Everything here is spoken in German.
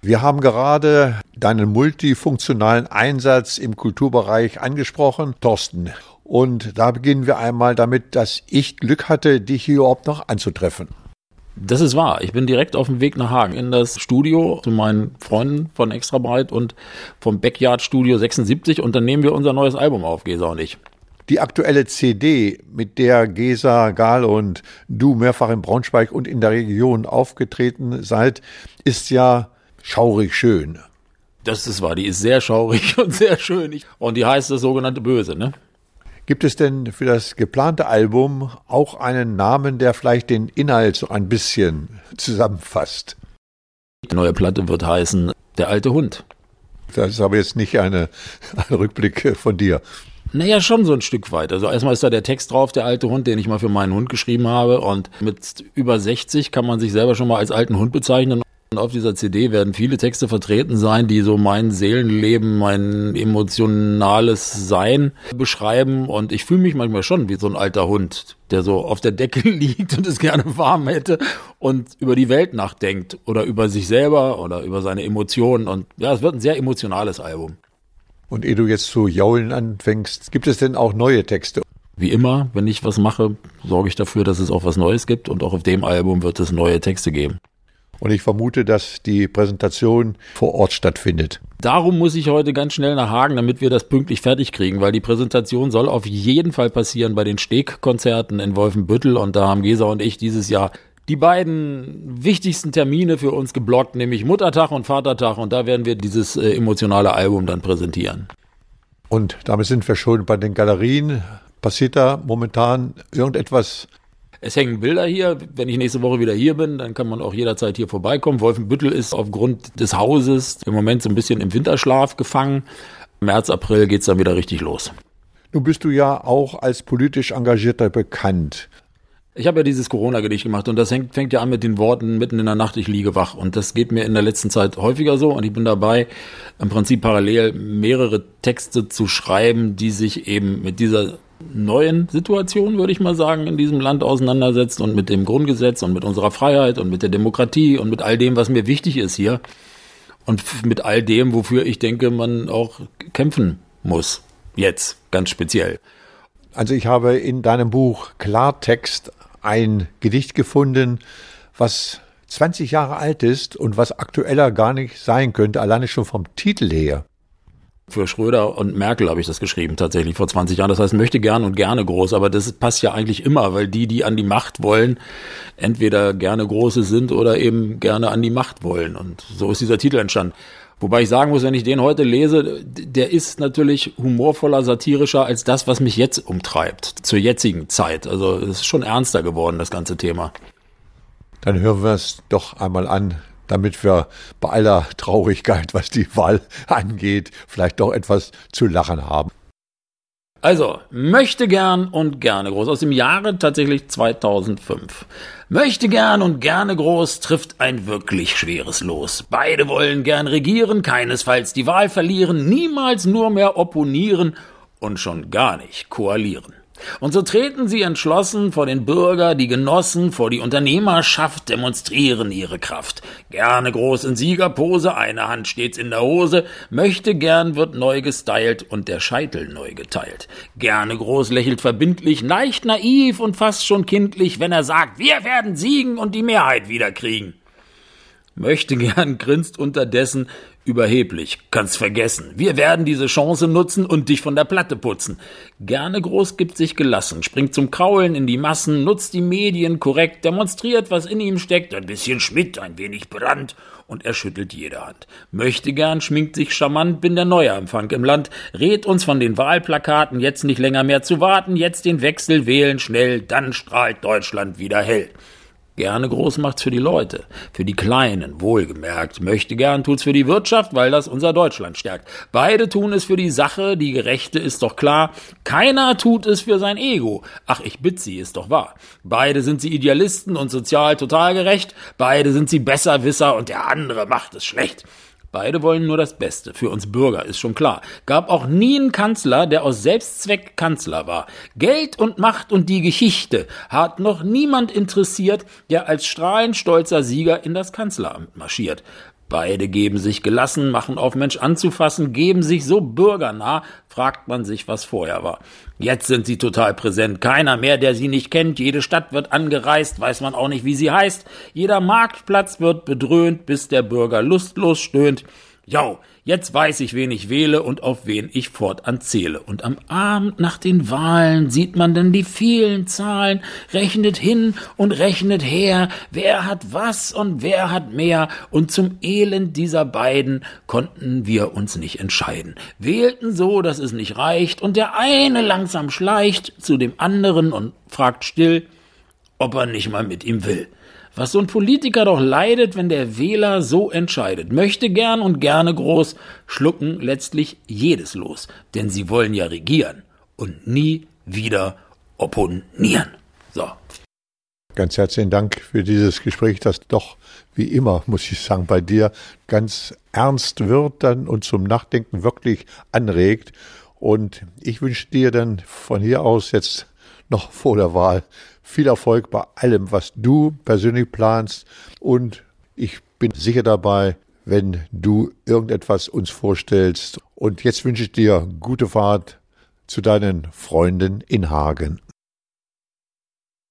Wir haben gerade deinen multifunktionalen Einsatz im Kulturbereich angesprochen, Thorsten. Und da beginnen wir einmal damit, dass ich Glück hatte, dich hier überhaupt noch anzutreffen. Das ist wahr. Ich bin direkt auf dem Weg nach Hagen in das Studio zu meinen Freunden von Extra Breit und vom Backyard Studio 76 und dann nehmen wir unser neues Album auf, Gesa und ich. Die aktuelle CD, mit der Gesa, Gahl und du mehrfach in Braunschweig und in der Region aufgetreten seid, ist ja schaurig schön. Das ist wahr, die ist sehr schaurig und sehr schön. Und die heißt das sogenannte Böse, ne? Gibt es denn für das geplante Album auch einen Namen, der vielleicht den Inhalt so ein bisschen zusammenfasst? Die neue Platte wird heißen Der alte Hund. Das ist aber jetzt nicht ein Rückblick von dir. Naja, schon so ein Stück weit. Also erstmal ist da der Text drauf, der alte Hund, den ich mal für meinen Hund geschrieben habe. Und mit über 60 kann man sich selber schon mal als alten Hund bezeichnen. Und auf dieser CD werden viele Texte vertreten sein, die so mein Seelenleben, mein emotionales Sein beschreiben. Und ich fühle mich manchmal schon wie so ein alter Hund, der so auf der Decke liegt und es gerne warm hätte und über die Welt nachdenkt oder über sich selber oder über seine Emotionen. Und ja, es wird ein sehr emotionales Album. Und ehe du jetzt zu jaulen anfängst, gibt es denn auch neue Texte? Wie immer, wenn ich was mache, sorge ich dafür, dass es auch was Neues gibt. Und auch auf dem Album wird es neue Texte geben. Und ich vermute, dass die Präsentation vor Ort stattfindet. Darum muss ich heute ganz schnell nach Hagen, damit wir das pünktlich fertig kriegen, weil die Präsentation soll auf jeden Fall passieren bei den Steg-Konzerten in Wolfenbüttel. Und da haben Gesa und ich dieses Jahr die beiden wichtigsten Termine für uns geblockt, nämlich Muttertag und Vatertag. Und da werden wir dieses emotionale Album dann präsentieren. Und damit sind wir schon bei den Galerien. Passiert da momentan irgendetwas? Es hängen Bilder hier. Wenn ich nächste Woche wieder hier bin, dann kann man auch jederzeit hier vorbeikommen. Wolfenbüttel ist aufgrund des Hauses im Moment so ein bisschen im Winterschlaf gefangen. März, April geht's dann wieder richtig los. Nun bist du ja auch als politisch Engagierter bekannt. Ich habe ja dieses Corona-Gedicht gemacht und das fängt ja an mit den Worten mitten in der Nacht, ich liege wach. Und das geht mir in der letzten Zeit häufiger so und ich bin dabei, im Prinzip parallel mehrere Texte zu schreiben, die sich eben mit dieser neuen Situation, würde ich mal sagen, in diesem Land auseinandersetzt und mit dem Grundgesetz und mit unserer Freiheit und mit der Demokratie und mit all dem, was mir wichtig ist hier und mit all dem, wofür ich denke, man auch kämpfen muss. Jetzt, ganz speziell. Also ich habe in deinem Buch Klartext ein Gedicht gefunden, was 20 Jahre alt ist und was aktueller gar nicht sein könnte, alleine schon vom Titel her. Für Schröder und Merkel habe ich das geschrieben, tatsächlich vor 20 Jahren. Das heißt, möchte gern und gerne groß, aber das passt ja eigentlich immer, weil die an die Macht wollen, entweder gerne Große sind oder eben gerne an die Macht wollen. Und so ist dieser Titel entstanden. Wobei ich sagen muss, wenn ich den heute lese, der ist natürlich humorvoller, satirischer als das, was mich jetzt umtreibt, zur jetzigen Zeit. Also es ist schon ernster geworden, das ganze Thema. Dann hören wir es doch einmal an, damit wir bei aller Traurigkeit, was die Wahl angeht, vielleicht doch etwas zu lachen haben. Also, möchte gern und gerne groß, aus dem Jahre tatsächlich 2005. Möchte gern und gerne groß trifft ein wirklich schweres Los. Beide wollen gern regieren, keinesfalls die Wahl verlieren, niemals nur mehr opponieren und schon gar nicht koalieren. Und so treten sie entschlossen vor den Bürger, die Genossen, vor die Unternehmerschaft, demonstrieren ihre Kraft. Gerne groß in Siegerpose, eine Hand stets in der Hose, möchte gern wird neu gestylt und der Scheitel neu geteilt. Gerne groß lächelt verbindlich, leicht naiv und fast schon kindlich, wenn er sagt, wir werden siegen und die Mehrheit wieder kriegen. Möchte gern grinst unterdessen überheblich, kannst vergessen. Wir werden diese Chance nutzen und dich von der Platte putzen. Gerne groß gibt sich gelassen, springt zum Kraulen in die Massen, nutzt die Medien korrekt, demonstriert, was in ihm steckt, ein bisschen Schmidt, ein wenig Brandt und er schüttelt jede Hand. Möchte gern, schminkt sich charmant, bin der Neuanfang im Land, rät uns von den Wahlplakaten, jetzt nicht länger mehr zu warten, jetzt den Wechsel wählen schnell, dann strahlt Deutschland wieder hell. Gerne groß macht's für die Leute, für die Kleinen, wohlgemerkt. Möchte gern tut's für die Wirtschaft, weil das unser Deutschland stärkt. Beide tun es für die Sache, die Gerechte ist doch klar. Keiner tut es für sein Ego. Ach, ich bitt Sie, ist doch wahr. Beide sind sie Idealisten und sozial total gerecht. Beide sind sie Besserwisser und der andere macht es schlecht. Beide wollen nur das Beste. Für uns Bürger ist schon klar. Gab auch nie einen Kanzler, der aus Selbstzweck Kanzler war. Geld und Macht und die Geschichte hat noch niemand interessiert, der als strahlend stolzer Sieger in das Kanzleramt marschiert. Beide geben sich gelassen, machen auf Mensch anzufassen, geben sich so bürgernah, fragt man sich, was vorher war. Jetzt sind sie total präsent, keiner mehr, der sie nicht kennt, jede Stadt wird angereist, weiß man auch nicht, wie sie heißt, jeder Marktplatz wird bedröhnt, bis der Bürger lustlos stöhnt. Jo, jetzt weiß ich, wen ich wähle und auf wen ich fortan zähle. Und am Abend nach den Wahlen sieht man dann die vielen Zahlen, rechnet hin und rechnet her, wer hat was und wer hat mehr. Und zum Elend dieser beiden konnten wir uns nicht entscheiden. Wählten so, dass es nicht reicht, und der eine langsam schleicht zu dem anderen und fragt still, ob er nicht mal mit ihm will. Was so ein Politiker doch leidet, wenn der Wähler so entscheidet. Möchte gern und gerne groß, schlucken letztlich jedes los. Denn sie wollen ja regieren und nie wieder opponieren. So. Ganz herzlichen Dank für dieses Gespräch, das doch, wie immer, muss ich sagen, bei dir ganz ernst wird dann und zum Nachdenken wirklich anregt. Und ich wünsche dir dann von hier aus jetzt noch vor der Wahl viel Erfolg bei allem, was du persönlich planst. Und ich bin sicher dabei, wenn du irgendetwas uns vorstellst. Und jetzt wünsche ich dir gute Fahrt zu deinen Freunden in Hagen.